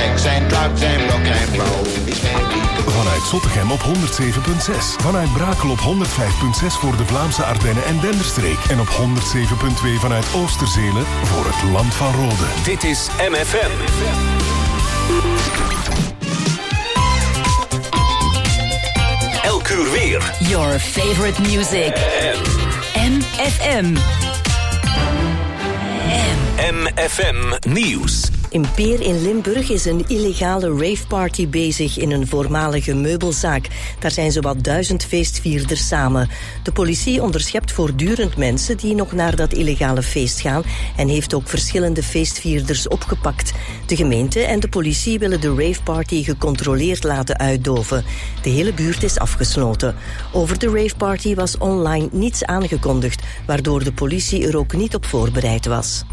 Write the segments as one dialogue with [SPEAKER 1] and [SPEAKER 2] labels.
[SPEAKER 1] sex and drugs and rock and roll.
[SPEAKER 2] Vanuit Zottegem op 107.6. Vanuit Brakel op 105.6 voor de Vlaamse Ardennen en Denderstreek. En op 107.2 vanuit Oosterzele voor het Land van Rode.
[SPEAKER 3] Dit is MFM. Elk uur weer.
[SPEAKER 4] Your favorite music. MFM.
[SPEAKER 3] MFM Nieuws.
[SPEAKER 5] In Peer in Limburg is een illegale raveparty bezig in een voormalige meubelzaak. Daar zijn zowat 1000 feestvierders samen. De politie onderschept voortdurend mensen die nog naar dat illegale feest gaan en heeft ook verschillende feestvierders opgepakt. De gemeente en de politie willen de raveparty gecontroleerd laten uitdoven. De hele buurt is afgesloten. Over de raveparty was online niets aangekondigd, waardoor de politie er ook niet op voorbereid was.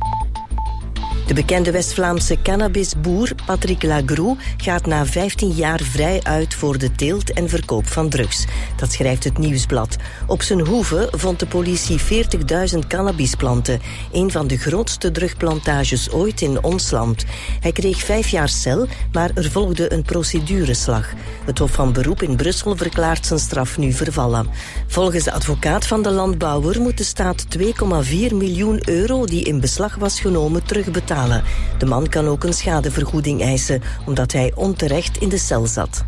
[SPEAKER 5] De bekende West-Vlaamse cannabisboer Patrick Lagroux gaat na 15 jaar vrij uit voor de teelt en verkoop van drugs. Dat schrijft het Nieuwsblad. Op zijn hoeve vond de politie 40.000 cannabisplanten, een van de grootste drugplantages ooit in ons land. Hij kreeg 5 jaar cel, maar er volgde een procedureslag. Het Hof van Beroep in Brussel verklaart zijn straf nu vervallen. Volgens de advocaat van de landbouwer moet de staat 2,4 miljoen euro die in beslag was genomen terugbetalen. De man kan ook een schadevergoeding eisen, omdat hij onterecht in de cel zat.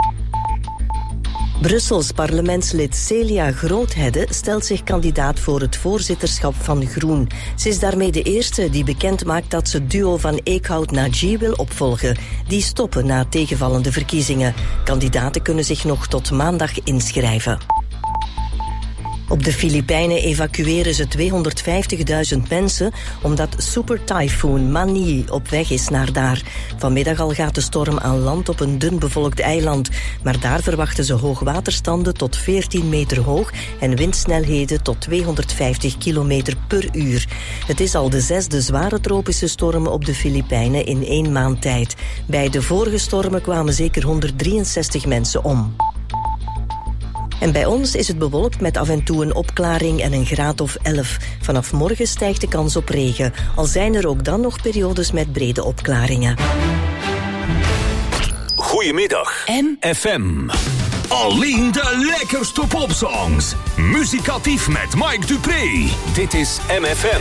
[SPEAKER 5] Brussels parlementslid Celia Groothedde stelt zich kandidaat voor het voorzitterschap van Groen. Ze is daarmee de eerste die bekend maakt dat ze het duo van Eekhout-Nagy wil opvolgen. Die stoppen na tegenvallende verkiezingen. Kandidaten kunnen zich nog tot maandag inschrijven. Op de Filipijnen evacueren ze 250.000 mensen omdat supertyfoon Mani op weg is naar daar. Vanmiddag al gaat de storm aan land op een dun bevolkt eiland. Maar daar verwachten ze hoogwaterstanden tot 14 meter hoog en windsnelheden tot 250 kilometer per uur. Het is al de 6e zware tropische storm op de Filipijnen in 1 maand tijd. Bij de vorige stormen kwamen zeker 163 mensen om. En bij ons is het bewolkt met af en toe een opklaring en een graad of 11. Vanaf morgen stijgt de kans op regen. Al zijn er ook dan nog periodes met brede opklaringen.
[SPEAKER 3] Goedemiddag. FM. Alleen de lekkerste popsongs. Muzikatief met Mike Dupré. Dit is MFM.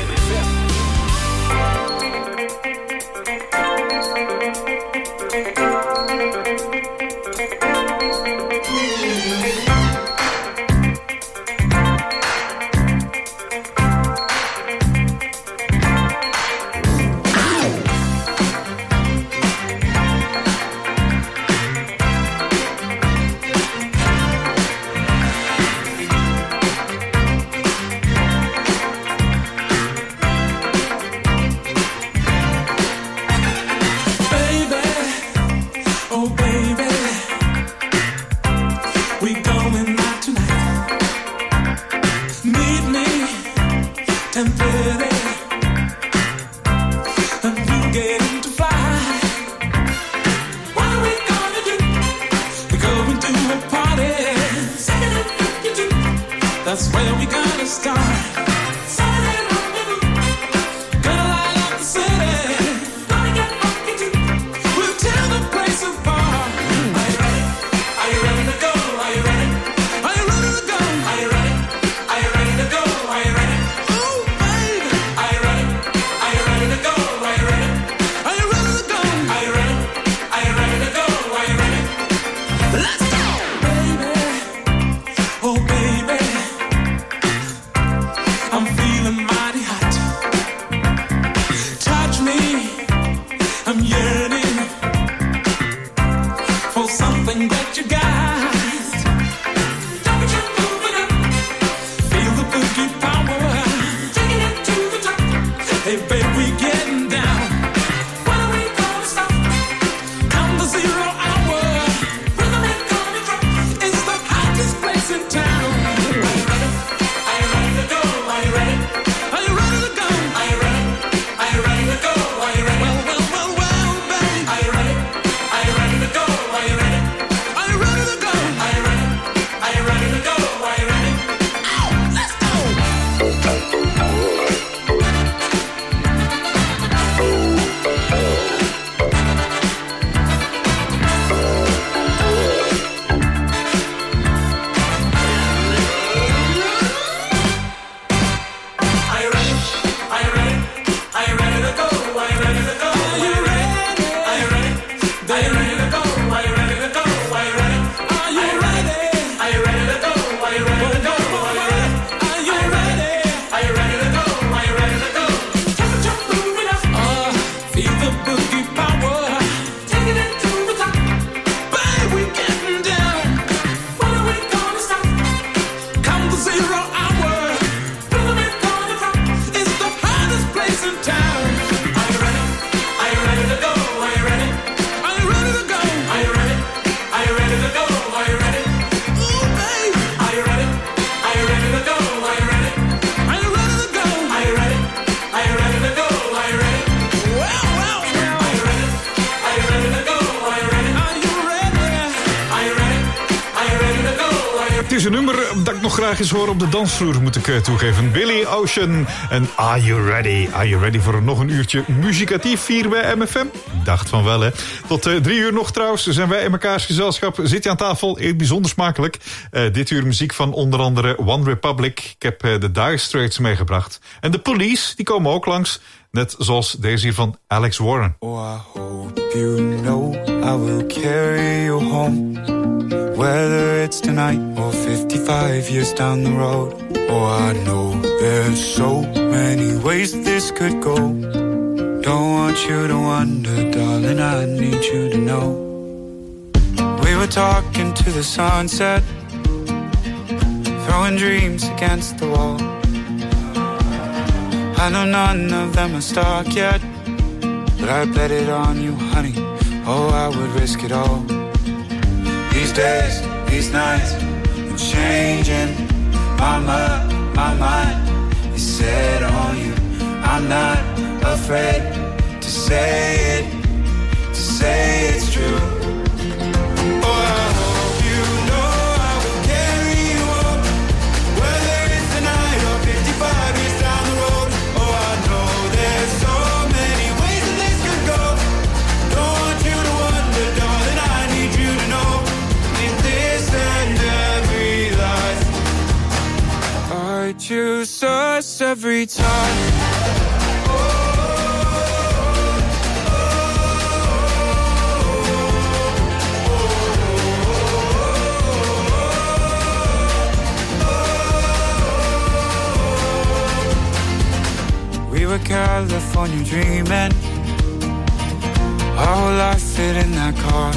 [SPEAKER 6] Het is een nummer dat ik nog graag eens hoor op de dansvloer, moet ik toegeven. Billy Ocean en Are You Ready? Are you ready voor nog een uurtje muzikatief hier bij MFM? Dacht van wel, hè. Tot 3 uur nog trouwens zijn wij in mekaars gezelschap. Zit je aan tafel, bijzonder smakelijk. Dit uur muziek van onder andere One Republic. Ik heb de Dire Straits meegebracht. En de Police, die komen ook langs. Net zoals deze hier van Alex Warren.
[SPEAKER 7] Oh, I hope you know I will carry you home. Whether it's tonight or 55 years down the road. Oh, I know there's so many ways this could go. Don't want you to wonder, darling, I need you to know. We were talking to the sunset, throwing dreams against the wall. I know none of them are stuck yet, but I bet it on you, honey. Oh, I would risk it all. These days, these nights, I'm changing. My mind is set on you. I'm not afraid to say it's true. Oh, I hope you know I will carry you up, whether it's tonight or 55 years down the road. Oh, I know there's so many ways that this could go. Don't want you to wonder, darling, I need you to know. In this and every life, I choose us every time. We were California dreaming, our whole life fit in that car.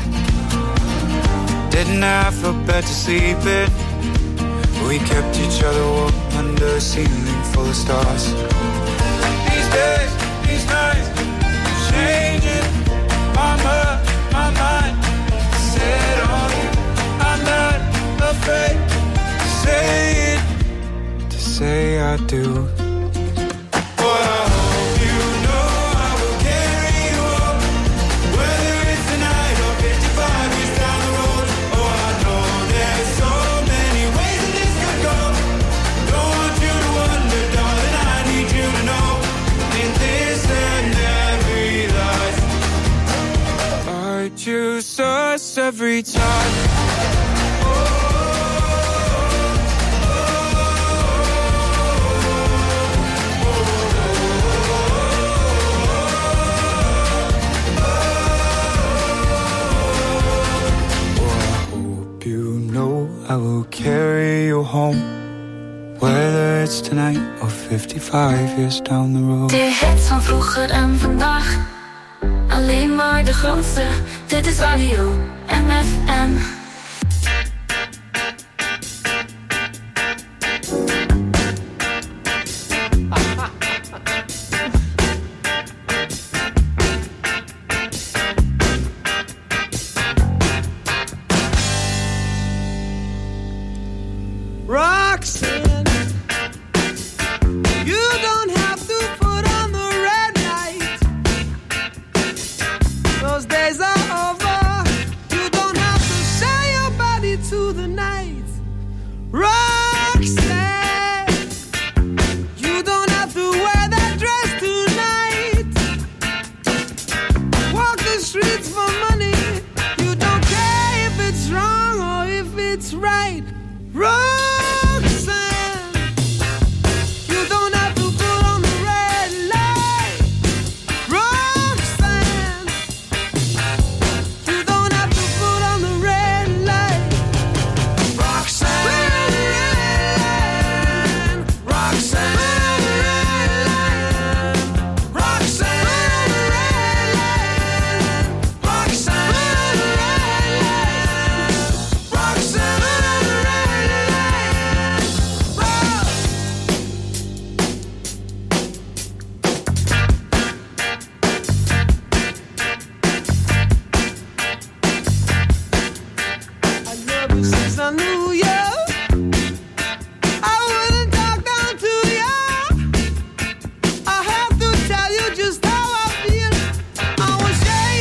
[SPEAKER 7] Didn't have a bed to sleep in, we kept each other warm under a ceiling full of stars. These days, these nights, changing. My mind set on you. I'm not afraid to say I do. Choose us every time. I will carry you home, whether it's tonight or 55 years down the road.
[SPEAKER 8] De hits van vroeger en vandaag, alleen maar de grootste. Dit is Radio MFM.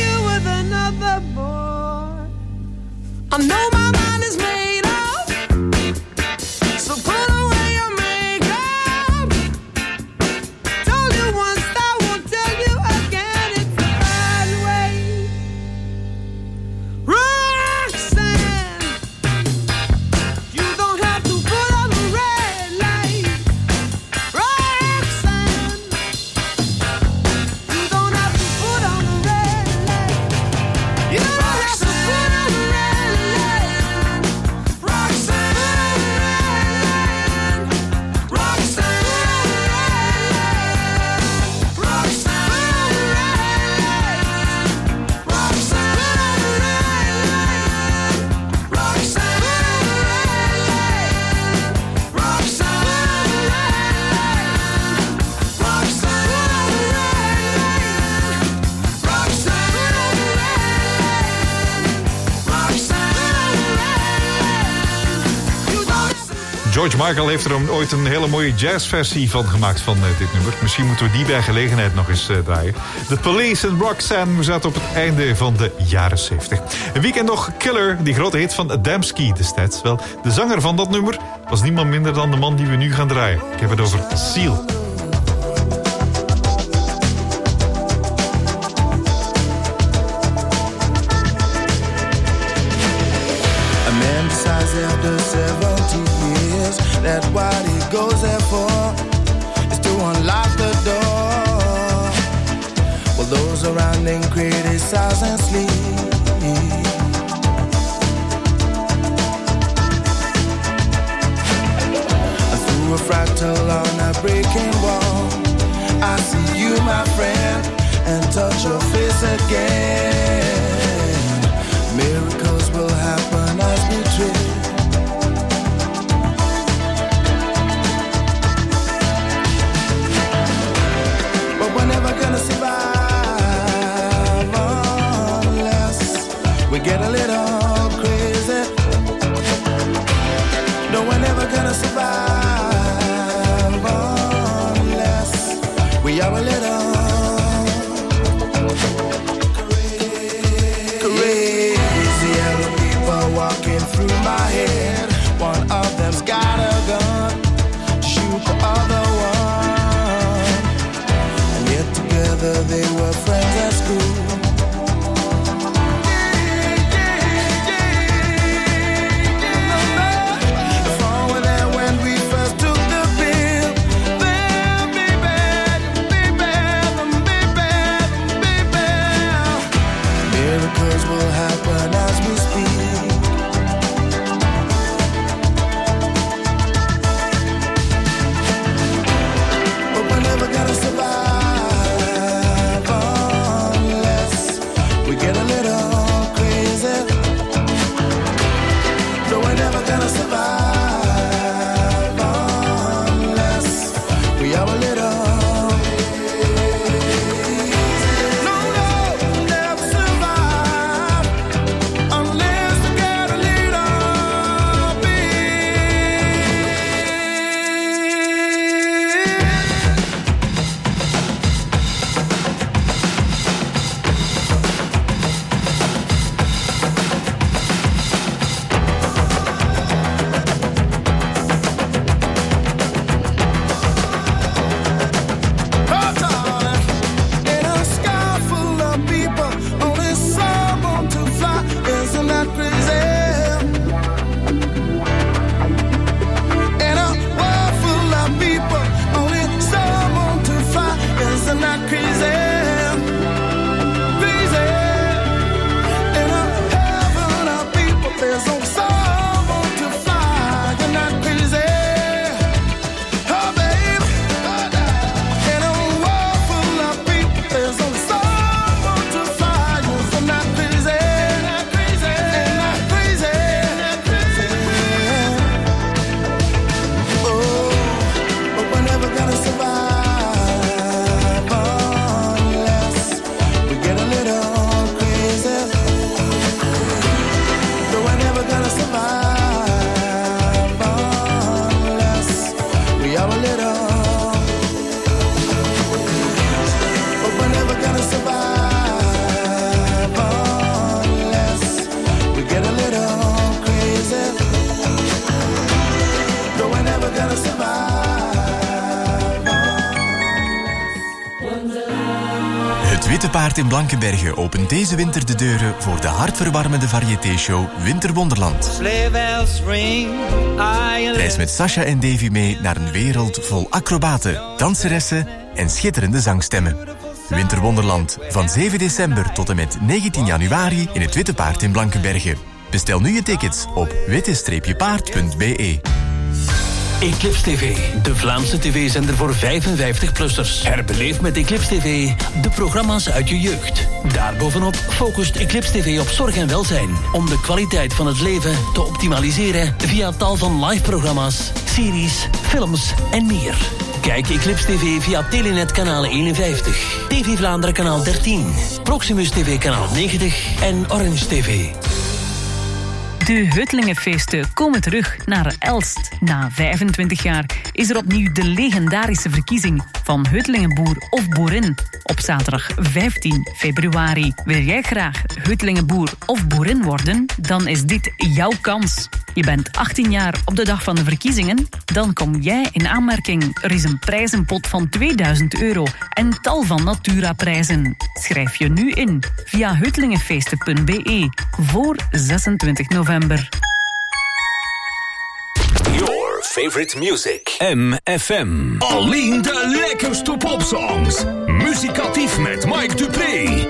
[SPEAKER 9] I know my mind is made up.
[SPEAKER 6] George Michael heeft er ooit een hele mooie jazzversie van gemaakt van dit nummer. Misschien moeten we die bij gelegenheid nog eens draaien. The Police en Roxanne zaten op het einde van de jaren 70. Een weekend nog Killer, die grote hit van Adamski destijds. Wel, de zanger van dat nummer was niemand minder dan de man die we nu gaan draaien. Ik heb het over Seal.
[SPEAKER 9] After 70 years, that what he goes there for is to unlock the door. Well, those around him criticize and sleep. And through a fractal on a breaking wall, I see you, my friend, and touch your face again. Miracles will happen as we drift. Gonna survive unless we get a little crazy. No, we're never gonna survive unless we are a little crazy. Other people walking through my head. One of them's got a gun to shoot the other one. They were friends at school. If all were there when we first took the pill, then be bad. Miracles will happen as we speak. But we're never gonna survive. Get a little crazy. No, we're never gonna survive unless we are a little. No, never survive unless we get a little
[SPEAKER 10] Het Witte Paard in Blankenberge opent deze winter de deuren voor de hartverwarmende variété-show Winterwonderland. Reis met Sasha en Davy mee naar een wereld vol acrobaten, danseressen en schitterende zangstemmen. Winterwonderland van 7 december tot en met 19 januari in het Witte Paard in Blankenberge. Bestel nu je tickets op witte-paard.be.
[SPEAKER 11] Eclipse TV, de Vlaamse tv-zender voor 55-plussers. Herbeleef met Eclipse TV de programma's uit je jeugd. Daarbovenop focust Eclipse TV op zorg en welzijn, om de kwaliteit van het leven te optimaliseren via tal van live-programma's, series, films en meer. Kijk Eclipse TV via Telenet kanaal 51, TV Vlaanderen kanaal 13, Proximus TV kanaal 90 en Orange TV.
[SPEAKER 12] De Heutlingenfeesten komen terug naar Elst. Na 25 jaar is er opnieuw de legendarische verkiezing van Heutlingenboer of boerin op zaterdag 15 februari. Wil jij graag Heutlingenboer of boerin worden? Dan is dit jouw kans. Je bent 18 jaar op de dag van de verkiezingen? Dan kom jij in aanmerking. Er is een prijzenpot van €2000 en tal van Natura-prijzen. Schrijf je nu in via heutlingenfeesten.be voor 26 november.
[SPEAKER 3] Your favorite music. MFM. Alleen de lekkerste popsongs. Muzikatief met Mike Dupré.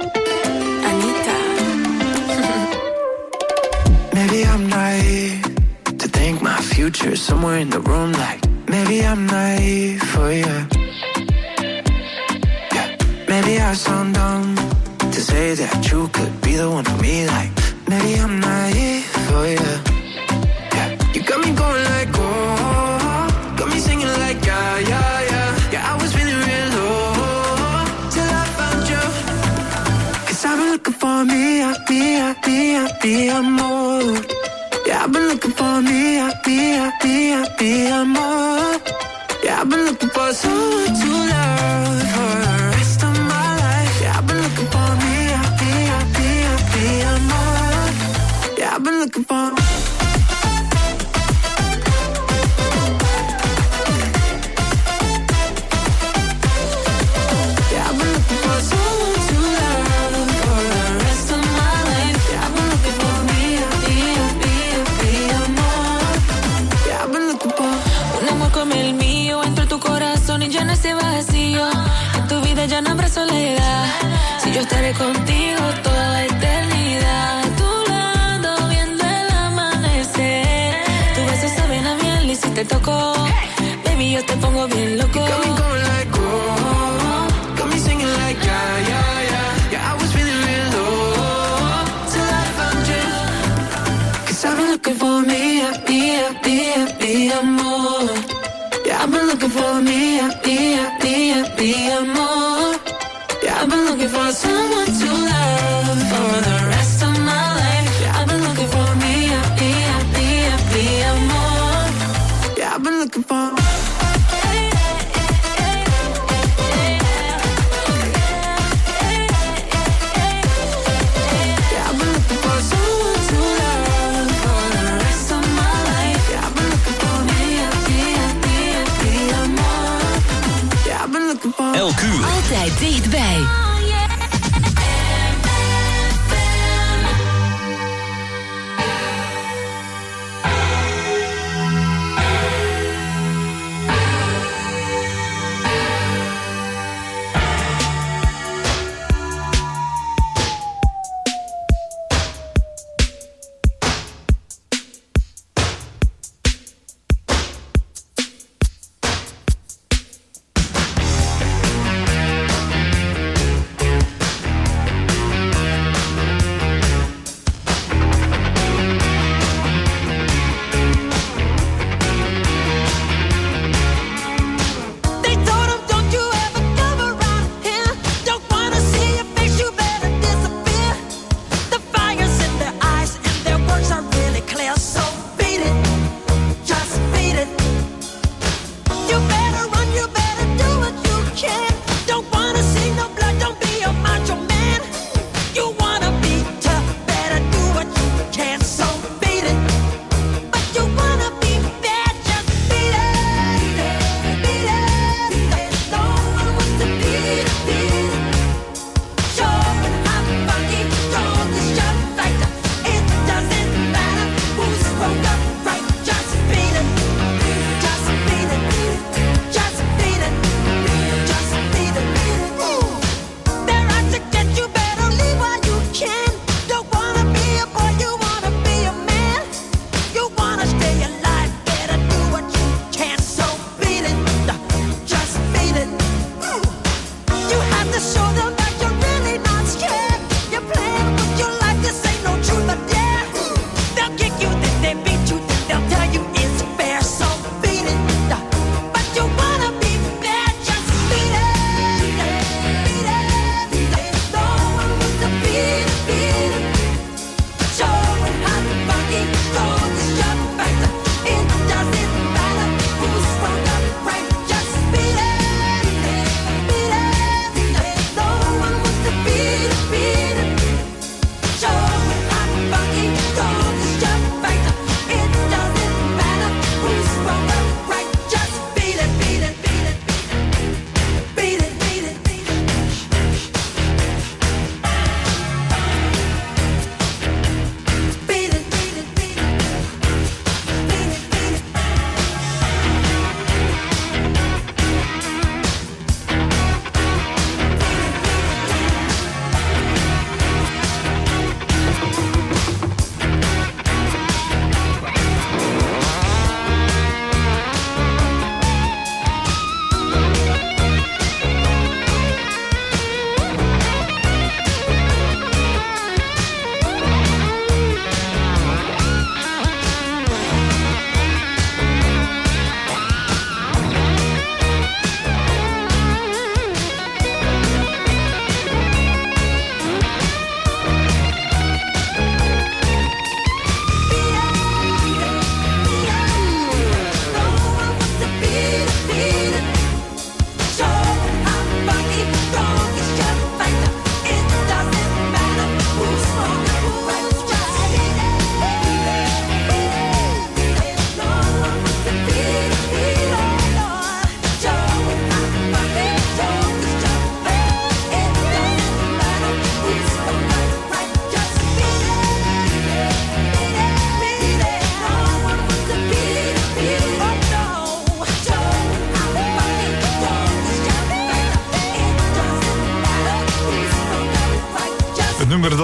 [SPEAKER 13] Maybe I'm naive to think my future is somewhere in the room. Like maybe I'm naive for you. Yeah. Maybe I sound dumb to say that you could be the one for me. Like maybe I'm naive for you. Yeah. You got me going like oh, got me singing like yeah, yeah, yeah. Yeah, I was feeling real low till I found you. 'Cause I've been looking for me, more. Yeah, I've been looking for me, more. Yeah, I've been looking for someone to love for the rest of my life. Yeah, I've been looking for me, more. Yeah, I've been looking for.
[SPEAKER 8] Ya no habrá soledad si yo estaré contigo toda la eternidad. A tu lado viendo el amanecer. Tu beso sabe a miel y si te toco, baby, yo te pongo bien loco.
[SPEAKER 13] You got me going like oh, got me singing like yeah, yeah, yeah. Yeah, I was feeling real low till I found you. 'Cause I've been looking for me, more. Yeah, I've been looking for me, more. Yeah, I've been looking for someone to love for the rest of my life. Yeah, I've been looking for me, more. Yeah, I've been looking for.
[SPEAKER 3] Elk uur.
[SPEAKER 4] Altijd dichtbij.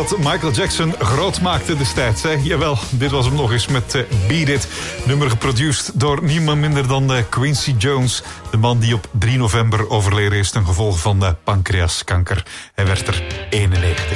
[SPEAKER 6] wat Michael Jackson groot maakte destijds. Hè? Jawel, dit was hem nog eens met Beat It. Nummer geproduceerd door niemand minder dan Quincy Jones. De man die op 3 november overleden is ten gevolge van pancreaskanker. Hij werd er 91.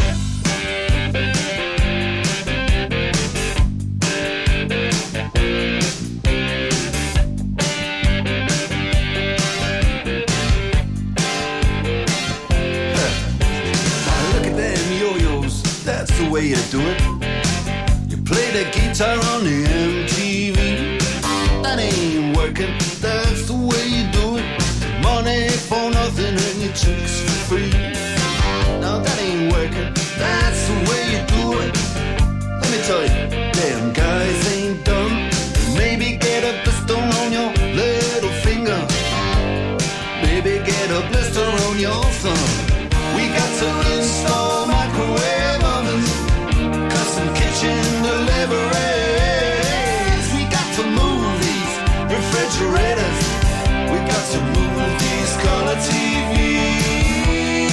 [SPEAKER 14] The way you do it. You play the guitar on the MTV. That ain't working, that's the way you do it. Money for nothing and your chicks for free. Now that ain't working, that's the way you do it. Let me tell you, damn guys ain't dumb. Maybe get a blister on your little finger. Maybe get a blister on your thumb. We got to install microwave ovens, custom kitchen deliveries. We got to move these refrigerators. We got to move these color TVs.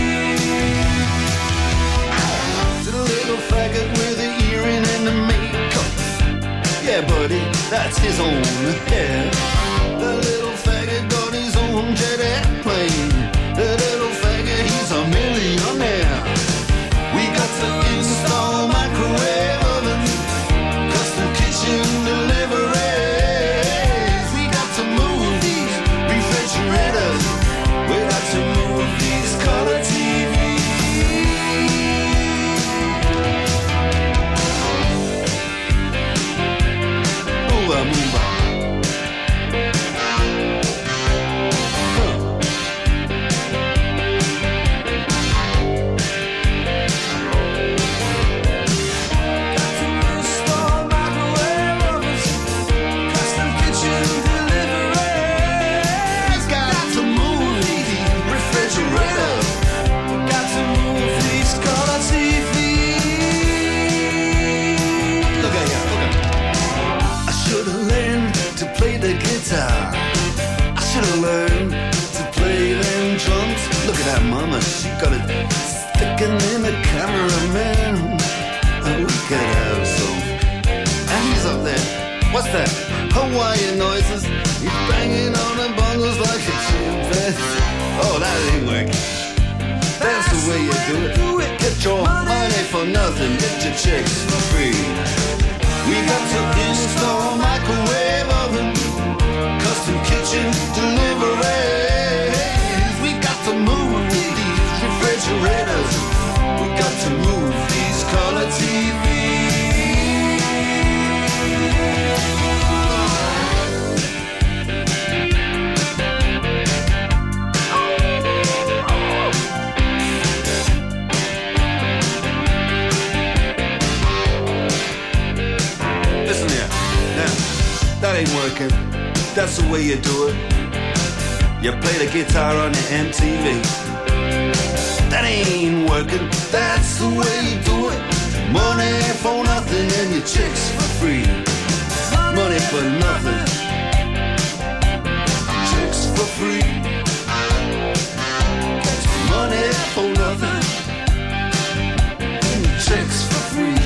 [SPEAKER 14] To the little faggot with the earring and the makeup. Yeah, buddy, that's his own hair. The little faggot got his own jet airplane. The little faggot, he's a millionaire. We got to install microwave ovens, custom kitchen deliveries. We got to move these refrigerators. We got to move these color TVs. Move move. I should've learned to play them drums. Look at that mama, she got it sticking in the cameraman. Oh, we could have some. And he's up there, what's that? Hawaiian noises. He's banging on the bongos like a chimpanzee. Oh, that ain't working. That's the way you do it. Get your money for nothing, get your chicks for free. We got to install microwave oven, custom kitchen deliveries. We got to move these refrigerators. We got to move these color TVs. Listen here, now, that ain't working. That's the way you do it. You play the guitar on the MTV. That ain't working. That's the way you do it. Money for nothing and your chicks for free. Money for nothing. Chicks for free. Money for nothing. And your chicks for free.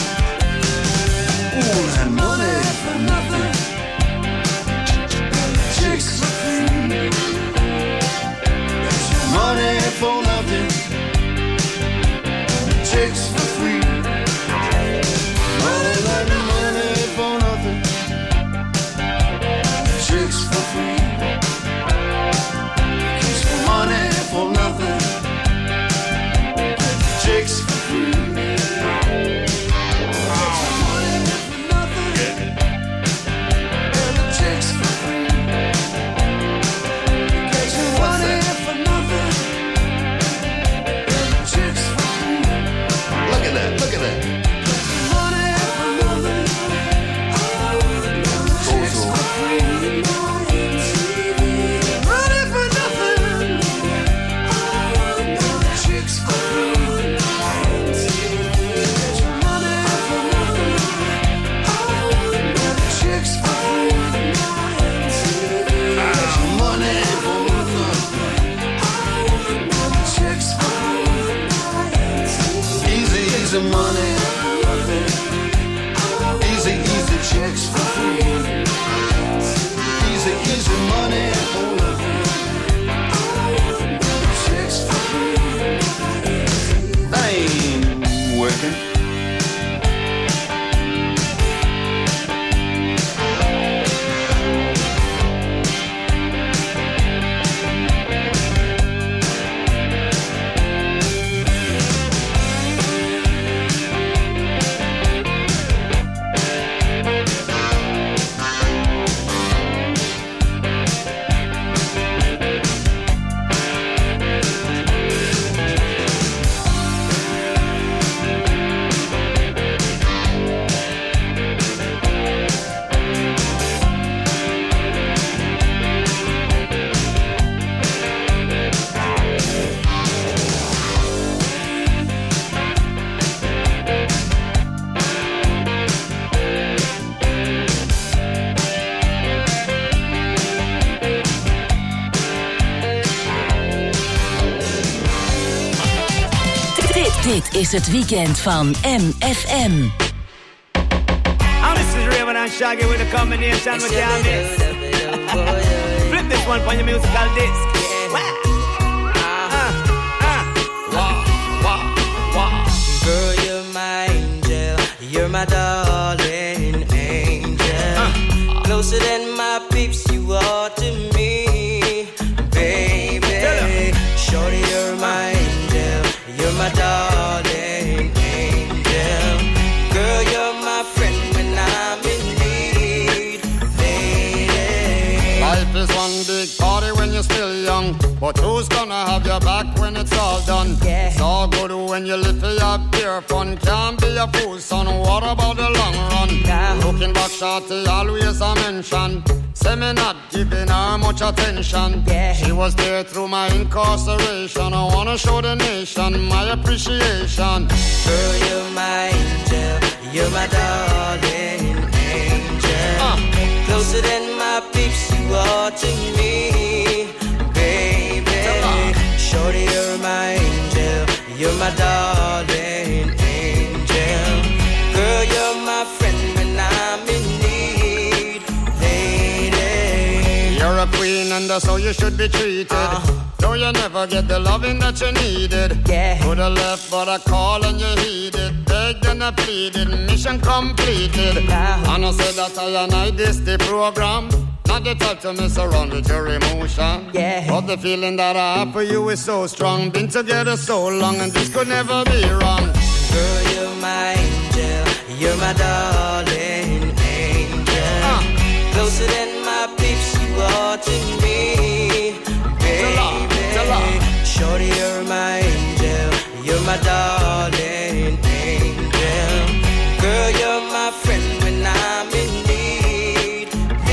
[SPEAKER 14] Ooh, that money for nothing. Chicks for free. Money for nothing. Chicks for free. All that money for nothing. Chicks for free. money. Easy, easy checks for free. Easy, easy money. Checks for free. That ain't working.
[SPEAKER 4] Dit is het weekend van MFM.
[SPEAKER 15] And this is Raven and Shaggy with the combination with your mix. Flip this one for your musical disc.
[SPEAKER 16] Girl, you're my angel. You're my darling angel. Closer than my peeps, you are to me, baby. Shorty, you're my angel. You're my darling angel. Girl, you're my friend when I'm in need, lady.
[SPEAKER 17] Life is one big party when you're still young, but who's gonna have your back when it's all done?
[SPEAKER 16] Yeah.
[SPEAKER 17] It's all good when you live for your pure fun. Can't be a fool, son. What about the long run?
[SPEAKER 16] Nah.
[SPEAKER 17] Looking back, shorty, always a mention. Say me not giving her much attention.
[SPEAKER 16] Yeah.
[SPEAKER 17] She was there through my incarceration. I wanna show the nation my appreciation.
[SPEAKER 16] Girl, you're my angel. You're my darling angel. Closer than my peeps, you are to me, baby. Shorty, you're my angel. You're my darling angel. Girl, you're my friend when I'm in need, lady.
[SPEAKER 17] You're a queen and that's how you should be treated. Though you never get the loving that you needed.
[SPEAKER 16] Yeah.
[SPEAKER 17] Could have left but I called and you heeded. Begged and I pleaded, mission completed. And I said that I this the program. Not the type to mess around with your emotion.
[SPEAKER 16] Yeah.
[SPEAKER 17] But the feeling that I have for you is so strong. Been together so long and this could never be wrong.
[SPEAKER 16] Girl, you're my angel. You're my darling angel. Closer than my peeps, you are to me, baby. Shorty, you're my angel. You're my darling angel. Girl, you're my friend when I'm in need,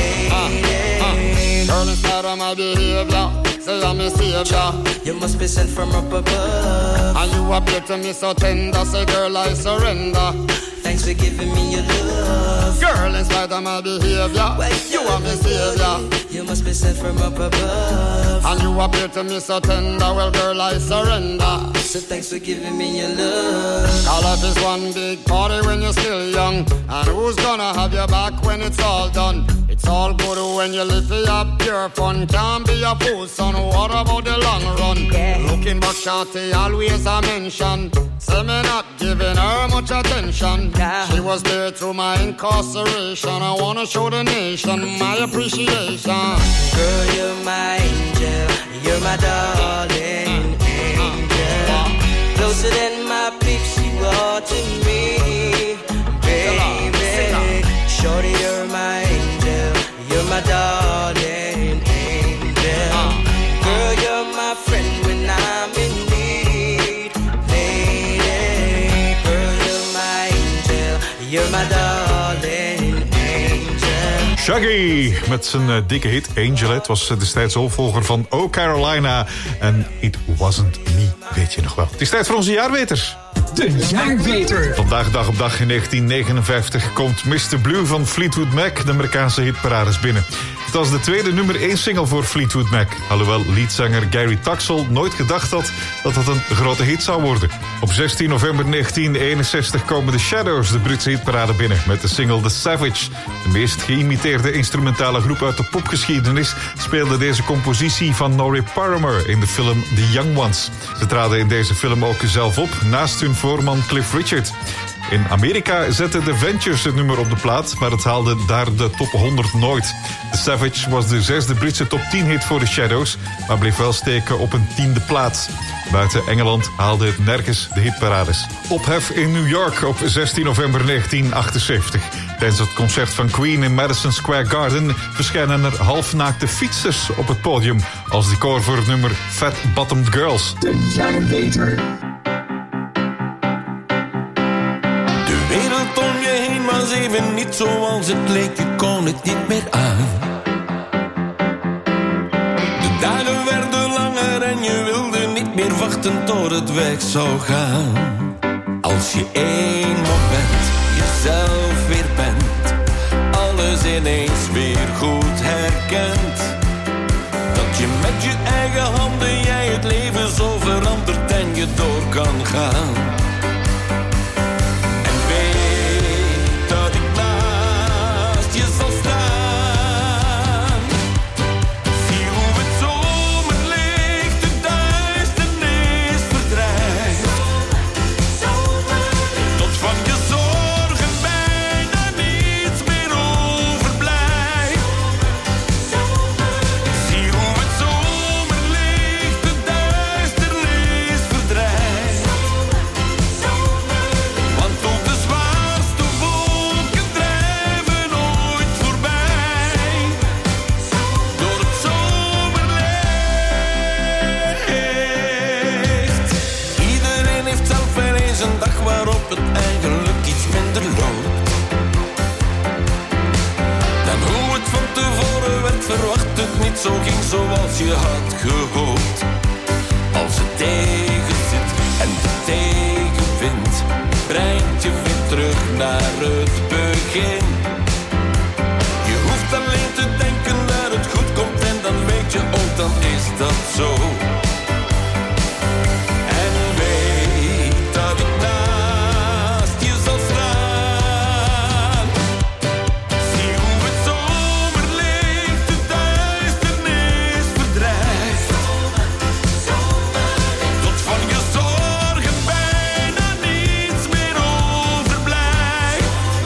[SPEAKER 16] lady.
[SPEAKER 17] Girl, in spite of my behavior, say I'm a savior.
[SPEAKER 16] You must be sent from up above.
[SPEAKER 17] And you appear to me so tender. Say, girl, I surrender.
[SPEAKER 16] Thanks for giving me your love.
[SPEAKER 17] Girl, in spite of my behavior, you are my savior.
[SPEAKER 16] You must be sent from up above.
[SPEAKER 17] And you appear to me so tender. Well, girl, I surrender.
[SPEAKER 16] So thanks for giving me your love.
[SPEAKER 17] Our life is one big party when you're still young. And who's gonna have your back when it's all done? It's all good when you live for your pure fun. Can't be a fool, son. What about the long run?
[SPEAKER 16] Yeah.
[SPEAKER 17] Looking back, shorty, always a mention. Say me not giving her much attention.
[SPEAKER 16] Yeah.
[SPEAKER 17] She was there through my incarceration. I wanna show the nation my appreciation.
[SPEAKER 16] Girl, you're my angel. You're my darling angel. Closer than my peeps, you are to me, baby. Shorty, you're my angel. You're my darling angel. Girl, you're my friend when I'm in need, lady. Girl, you're my angel. You're my darling angel.
[SPEAKER 6] Shaggy met zijn dikke hit Angel. Het was destijds opvolger van Oh Carolina en It Wasn't Me, weet je nog wel. Het is tijd voor onze jaarweter.
[SPEAKER 18] De jaarweter.
[SPEAKER 6] Vandaag dag op dag in 1959 komt Mr. Blue van Fleetwood Mac de Amerikaanse hitparades binnen. Het was de tweede nummer 1 single voor Fleetwood Mac. Alhoewel leadzanger Gary Tuxell nooit gedacht had dat het een grote hit zou worden. Op 16 november 1961 komen The Shadows de Britse hitparade binnen met de single The Savage. De meest geïmiteerde instrumentale groep uit de popgeschiedenis speelde deze compositie van Norrie Paramor in de film The Young Ones. Ze traden in deze film ook zelf op, naast hun voorman Cliff Richard. In Amerika zetten The Ventures het nummer op de plaat, maar het haalde daar de top 100 nooit. The Savage was de 6e Britse top 10 hit voor The Shadows, maar bleef wel steken op een 10e plaats. Buiten Engeland haalde het nergens de hitparades. Ophef in New York op 16 november 1978. Tijdens het concert van Queen in Madison Square Garden verschijnen er halfnaakte fietsers op het podium als decor voor het nummer Fat Bottomed Girls.
[SPEAKER 19] De Jagger-Beter.
[SPEAKER 20] De wereld om je heen was even niet zoals het leek, je kon het niet meer aan. De dagen werden langer en je wilde niet meer wachten tot het weg zou gaan. Als je één moment jezelf weer bent, alles ineens weer goed herkent, dat je met je eigen handen jij het leven zo verandert en je door kan gaan. En weet dat ik naast je zal staan. Zie hoe het zomerlicht de duisternis verdrijft, tot van je zorgen bijna niets meer overblijft. Zie hoe het zomerlicht de duisternis verdrijft, want ook de zwaarste wolken drijven ooit voorbij door het zomerlicht. Iedereen heeft zelf wel eens een dag waarop het eigenlijk iets minder loopt dan hoe het van tevoren werd verwacht, het niet zo ging zoals je had gehoopt. Als het tegen zit en de tegenwind brengt je weer terug naar het begin. Je hoeft alleen te denken dat het goed komt en dan weet je ook, dan is dat zo. En weet dat ik naast je zal staan. Zie hoe het zomerlicht de duisternis verdrijft, tot van je zorgen bijna niets meer overblijft.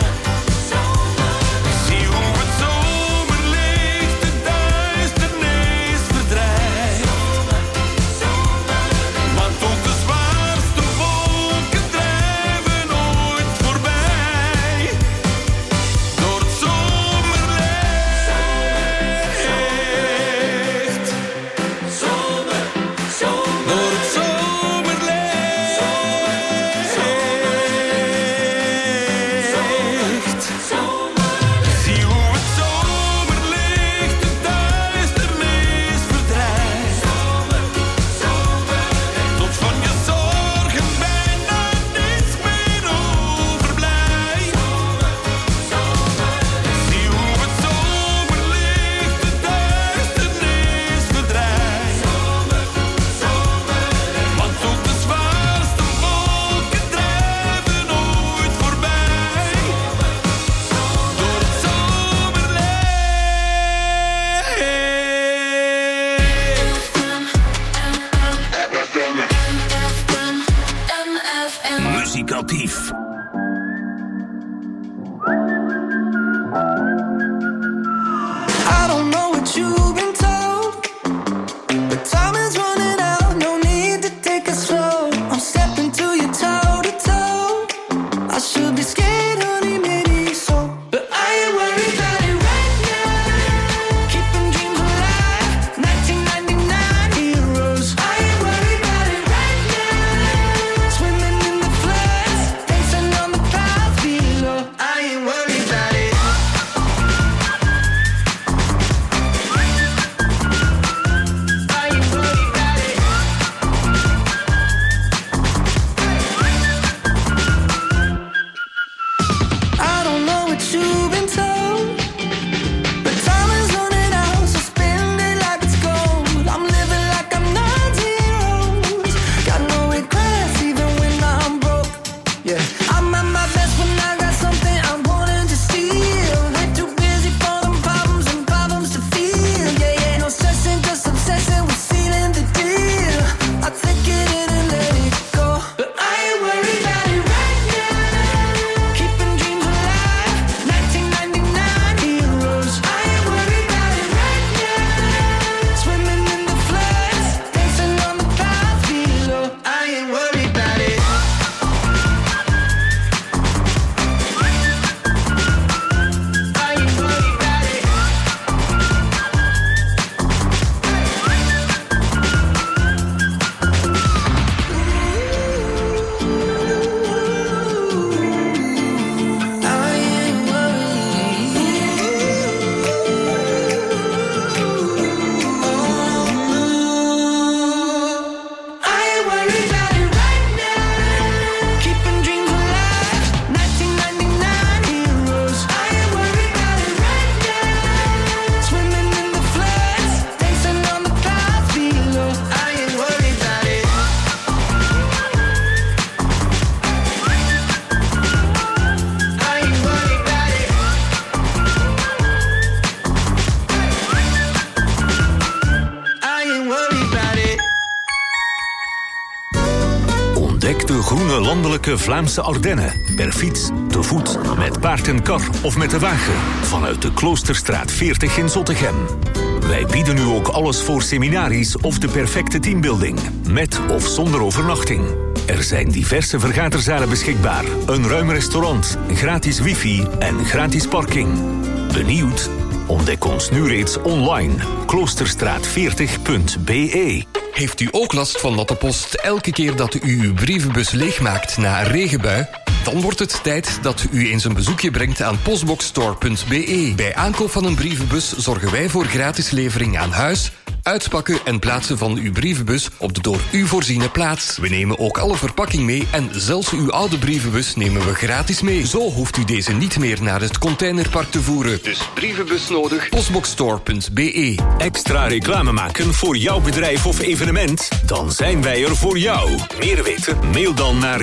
[SPEAKER 3] lange landelijke Vlaamse Ardennen. Per fiets, te voet, met paard en kar of met de wagen. Vanuit de Kloosterstraat 40 in Zottegem. Wij bieden u ook alles voor seminaries of de perfecte teambuilding. Met of zonder overnachting. Er zijn diverse vergaderzalen beschikbaar. Een ruim restaurant, gratis wifi en gratis parking. Benieuwd? Ontdek ons nu reeds online. Kloosterstraat40.be.
[SPEAKER 19] Heeft u ook last van dat de post elke keer dat u uw brievenbus leegmaakt na een regenbui? Dan wordt het tijd dat u eens een bezoekje brengt aan postboxstore.be. Bij aankoop van een brievenbus zorgen wij voor gratis levering aan huis, uitpakken en plaatsen van uw brievenbus op de door u voorziene plaats. We nemen ook alle verpakking mee en zelfs uw oude brievenbus nemen we gratis mee. Zo hoeft u deze niet meer naar het containerpark te voeren. Dus brievenbus nodig, postboxstore.be.
[SPEAKER 3] Extra reclame maken voor jouw bedrijf of evenement? Dan zijn wij er voor jou. Meer weten? Mail dan naar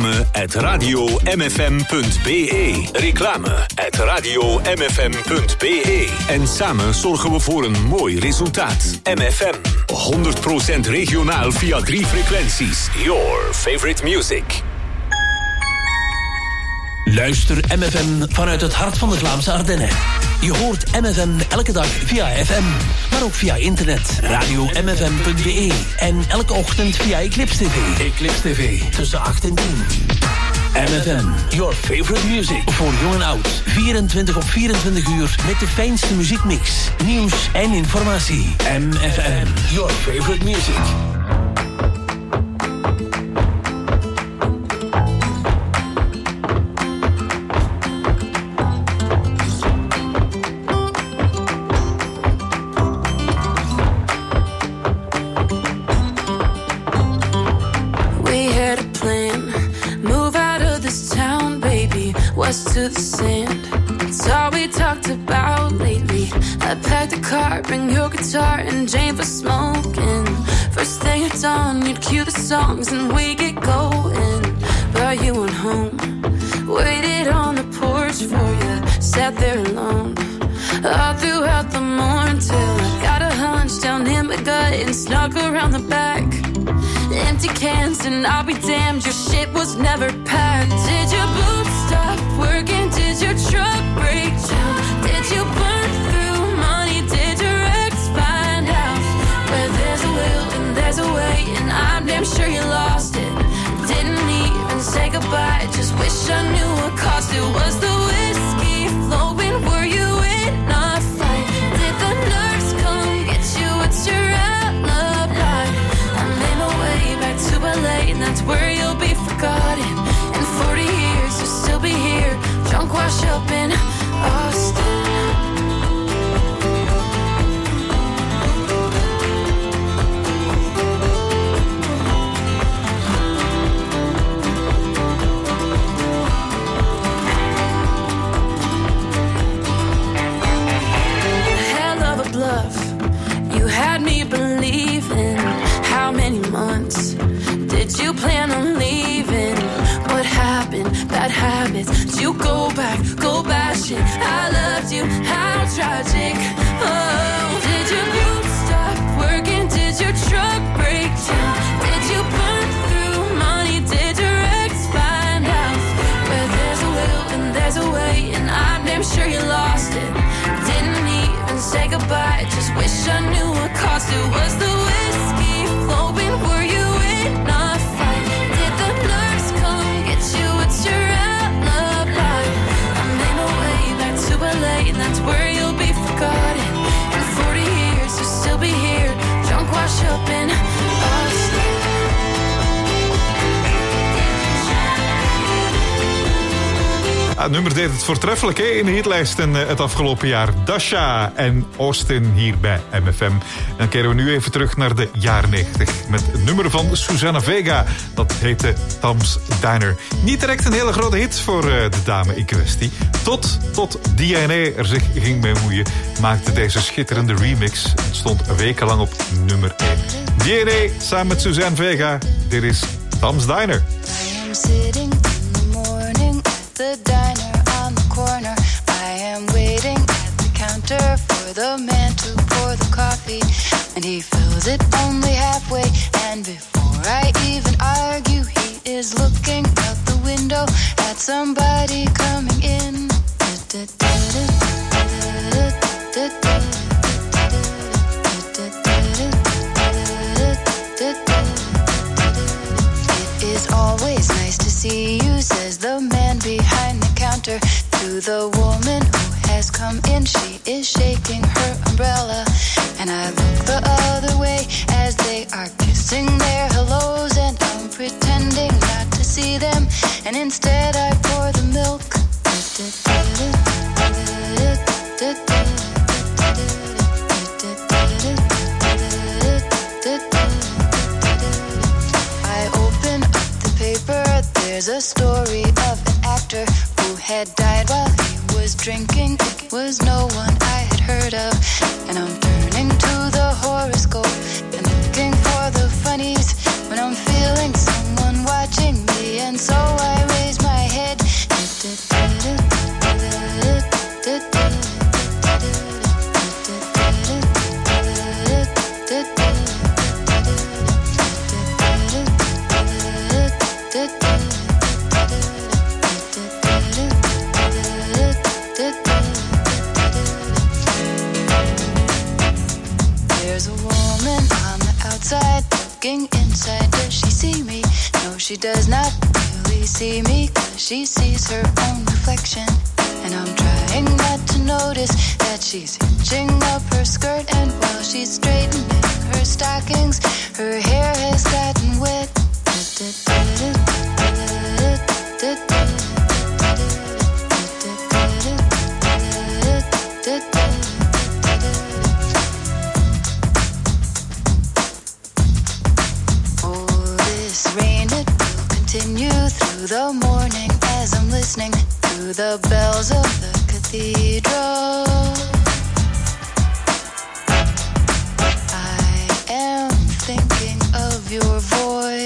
[SPEAKER 3] reclame@radiomfm.be. Reclame@radiomfm.be. En samen zorgen we voor een mooi resultaat. MFM. 100% regionaal via 3 frequenties. Your favorite music.
[SPEAKER 11] Luister MFM vanuit het hart van de Vlaamse Ardennen. Je hoort MFM elke dag via FM, maar ook via internet. Radio-mfm.be. En elke ochtend via Eclipse TV. Eclipse TV, tussen 8 en 10. MFM, your favorite music. Voor jong en oud. 24 op 24 uur met de fijnste muziekmix. Nieuws en informatie. MFM, your favorite music.
[SPEAKER 8] To the sand, it's all we talked about lately. I packed the car, bring your guitar and Jane for smoking. First thing at dawn, you'd cue the songs and we get going. But you went home, waited on the porch for you, sat there alone all throughout the morning till I got a hunch down in my gut and snuck around the back. Empty cans and I'll be damned, your shit was never packed. Did your boots stop working? Did your truck break down? Did you burn through money? Did your ex find out? Where there's a will and there's a way, and I'm damn sure you lost it. Didn't even say goodbye, just wish I knew what caused it. Was the whiskey flowing? Were you in a fight? Did the nurse come get you? What's your alibi? I made my way back to LA, and that's where you'll be forgotten. In 40 years you'll still be here, drunk, wash up in Austin. Hell of a bluff, you had me believing. How many months did you plan on leaving? What happened? Bad habits. Did you go back, go bashing? I loved you, how tragic. Oh, did your boots stop working? Did your truck break down? Did you burn through money? Did your ex find out? Where there's a will and there's a way, and I'm damn sure you lost it. Didn't even say goodbye, just wish I knew what caused it. Was the whiskey flowing? Were you in a fight? Did the nurse come get you? What's your alibi? I made my way back to LA, and that's where you'll be forgotten. In 40 years you'll still be here, drunk, wash up in Austin.
[SPEAKER 6] Het nummer deed het voortreffelijk in de hitlijsten het afgelopen jaar. Dasha en Austin hier bij MFM. Dan keren we nu even terug naar de jaren 90. Met het nummer van Susana Vega. Dat heette Tom's Diner. Niet direct een hele grote hit voor de dame in kwestie. Tot DNA er zich ging mee moeien, maakte deze schitterende remix. Het stond wekenlang op nummer 1. DNA samen met Susana Vega. Dit is Tom's Diner.
[SPEAKER 21] I am sitting in the morning at the diner on the corner. I am waiting at the counter for the man to pour the coffee, and he fills it only halfway. And before I even argue, he is looking out the window at somebody coming in. It is always nice to see you, says the man behind the counter to the woman who has come in. She is shaking her umbrella, and I look the other way as they are kissing their hellos, and I'm pretending not to see them, and instead I pour the milk. I open up the paper, there's a story of an actor who had died while he was drinking. It was no one I had heard of, and I'm turning to the horoscope and looking for the funnies when I'm feeling someone watching me, and so I raise my head. There's a woman on the outside looking inside. Does she see me? No, she does not really see me, 'cause she sees her own reflection. And I'm trying not to notice that she's hitching up her skirt, and while she's straightening her stockings, her hair has gotten wet. Oh, this rain, it will continue through the morning as I'm listening to the bells of the cathedral. I am thinking of your voice.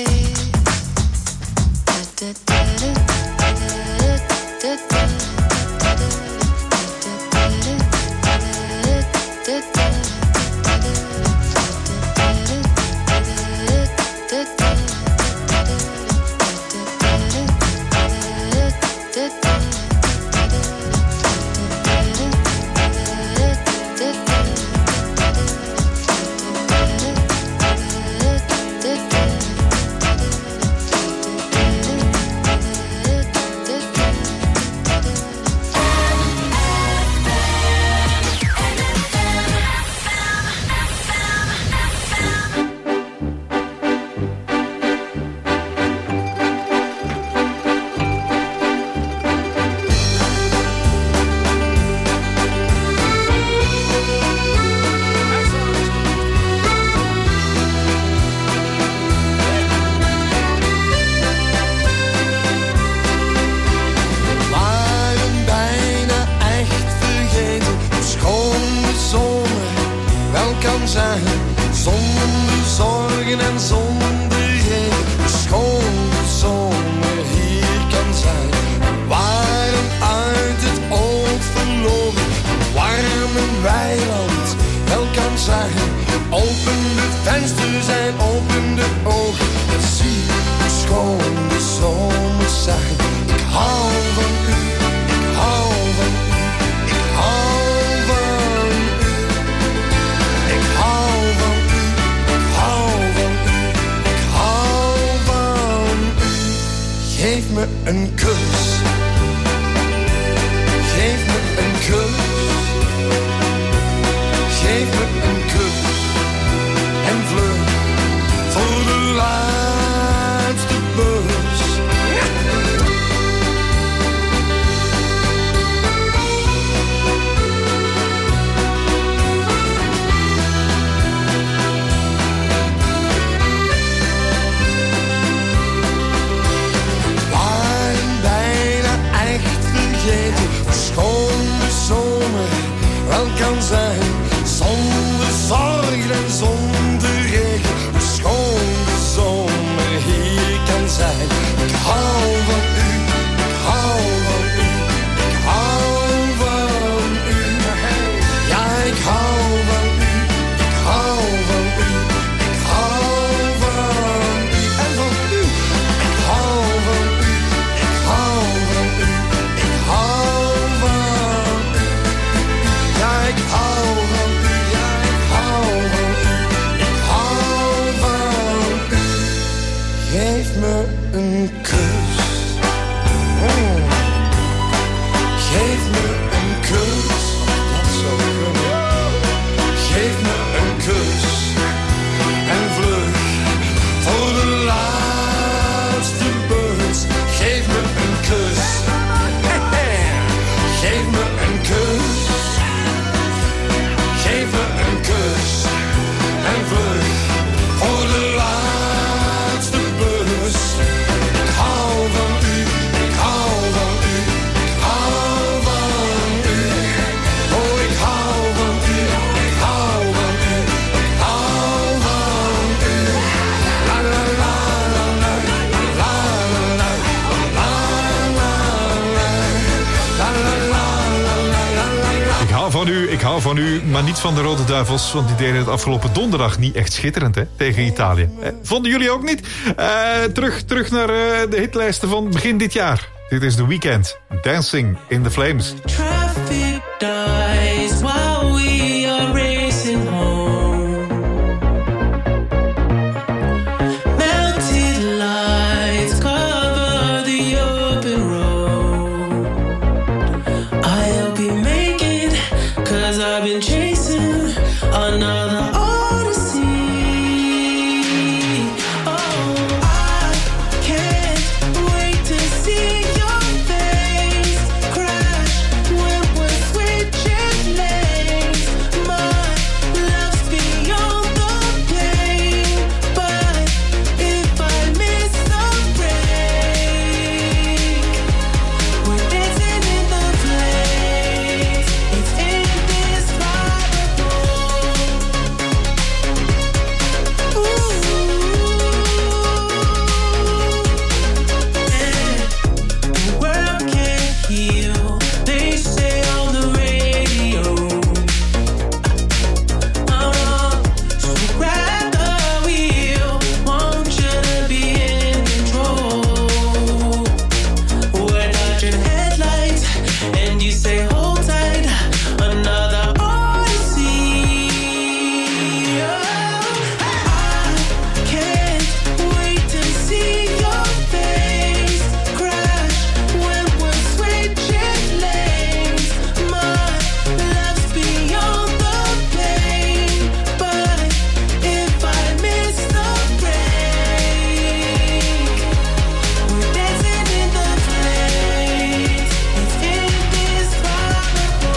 [SPEAKER 1] Zonder zorgen en zonder regen, schoon de zomer hier kan zijn. Waren uit het oog verloren, warm een weiland wel kan zijn. Open de vensters en open de ogen, en zie hoe schoon de zomer zijn. Ik hou van u, ik hou van u, ik hou van u. Ik hou van u, ik hou van u, ik hou van u. Geef me een kus, geef me een kus, geef me een kus en vlug voor de laatste bus. Schoon de zomer wel kan zijn, zonder zorgen en zonder regen. Hoe schoon de zomer hier kan zijn. Ik hou van u, ik hou van u, ik hou van u. Ja, ik hou van u, ik hou van u, ik hou van u. En van u, ik hou
[SPEAKER 6] ik hou van u, maar niet van de Rode Duivels, want die deden het afgelopen donderdag niet echt schitterend, hè, tegen Italië. Vonden jullie ook niet? Terug naar de hitlijsten van begin dit jaar. Dit is The Weeknd, Dancing in the Flames.
[SPEAKER 2] Traffic dies while we are racing home. Melted lights cover the open road. I'll be making, 'cause I've been chasing another odyssey. Oh, I can't wait to see your face crash when we're switching lanes. My love's beyond the pain, but if I miss the break, we're dancing in the flames. It's indescribable. The world can't heal, they say on the radio. So grab the wheel, want you to be in control. We're dodging headlights, and you say hold tight, another odyssey. I can't wait to see your face crash when we're switching lanes. My love's beyond the pain, but if I miss the break, we're dancing in the flames. It's indescribable.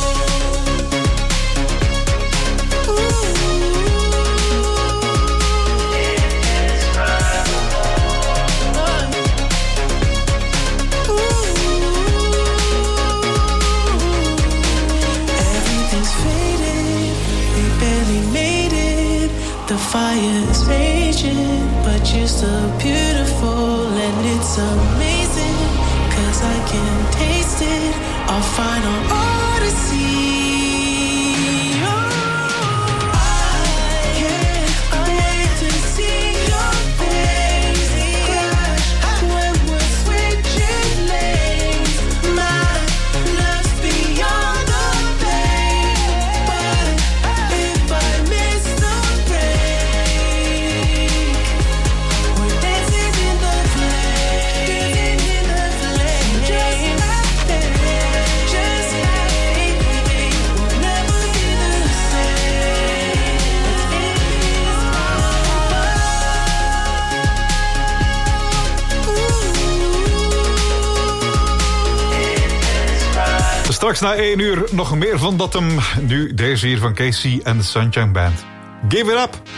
[SPEAKER 2] Everything's faded, we barely made it. The fire's raging, but you're still beautiful, and it's amazing, 'cause I can taste it, our final odyssey. I can't wait to see your face crash when we're switching lanes. My love's beyond the pain, but if I miss the break, we're dancing in the flames. Just like we'll never be the same.
[SPEAKER 6] Straks na 1 uur nog meer van dat hem. Nu deze hier van Casey en de Sunshine Band. Give it up!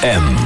[SPEAKER 3] M.